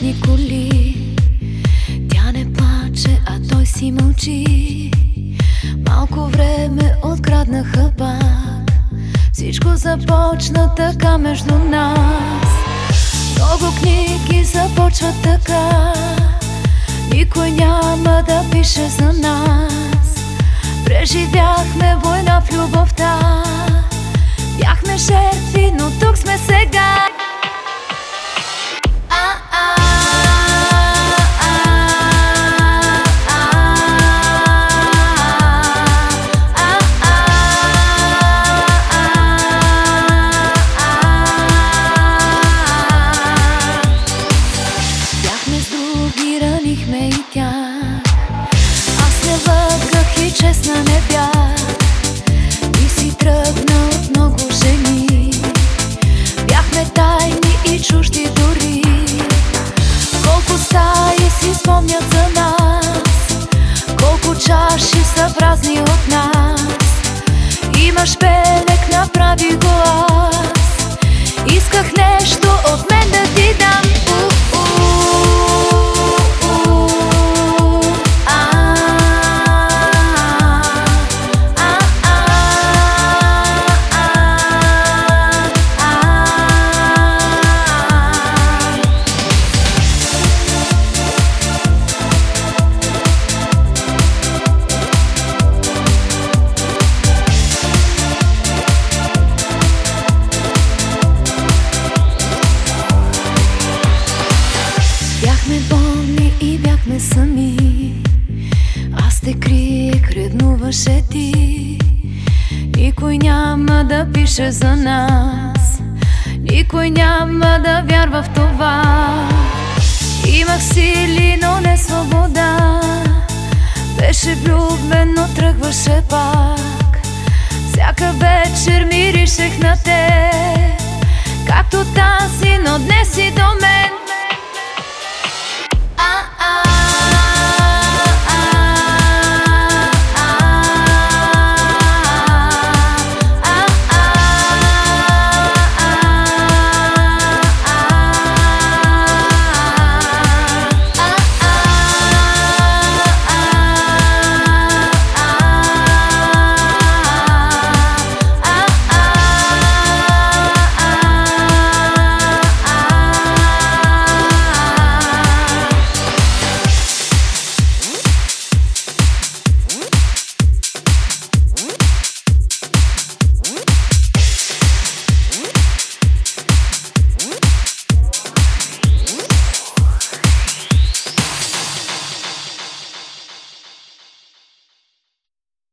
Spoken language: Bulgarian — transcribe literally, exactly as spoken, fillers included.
различни коли. Тя не плаче, а той си мълчи. Малко време откраднаха пак. Всичко започна така между нас. Много книги започват така. Никой няма да пише за нас. Преживяхме война в любовта. Бяхме жертви, но тук сме сега. Ранихме и тях. Аз не лъгах и честна не бях. И си тръгна от много жени. Бяхме тайни и чужди дори. Колко стаи си спомнят за нас. Колко чаши са празни от нас. Имаш белег, направи го аз. Исках нещо от мен да ти дам. Бяхме болни и бяхме сами. Аз те криех, ревнуваше ти. Никой няма да пише за нас. Никой няма да вярва в това. Имах сили, но не свобода. Беше влюбен, но тръгваше пак. Всяка вечер миришех на те, както тази